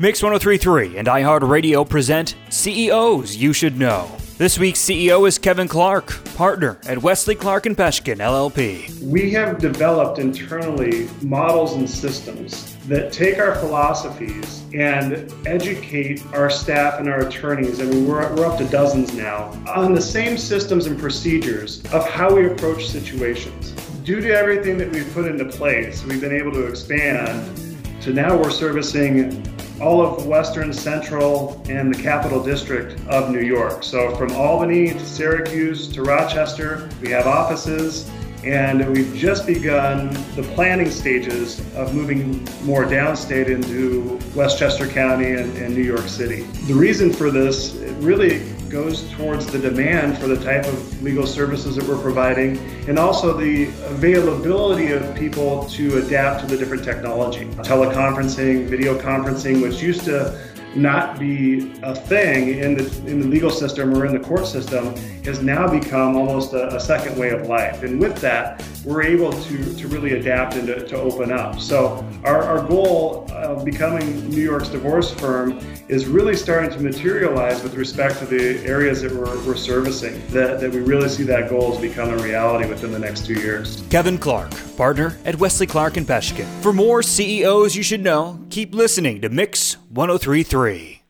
Mix 103.3 and iHeartRadio present CEOs You Should Know. This week's CEO is Kevin Clark, partner at Wesley Clark & Peshkin, LLP. We have developed internally models and systems that take our philosophies and educate our staff and our attorneys, and we're up to dozens now, on the same systems and procedures of how we approach situations. Due to everything that we've put into place, we've been able to expand to now we're servicing all of Western, Central, and the Capital District of New York. So from Albany to Syracuse to Rochester, we have offices, and we've just begun the planning stages of moving more downstate into Westchester County and New York City. The reason for this really goes towards the demand for the type of legal services that we're providing, and also the availability of people to adapt to the different technology. Teleconferencing, video conferencing, which used to not be a thing in the legal system or in the court system, has now become almost a second way of life. And with that, we're able to really adapt and to open up. So our goal of becoming New York's divorce firm is really starting to materialize with respect to the areas that we're servicing, that we really see that goal as become a reality within the next 2 years. Kevin Clark, partner at Wesley Clark & Peshkin. For more CEOs You Should Know, keep listening to Mix 103.3.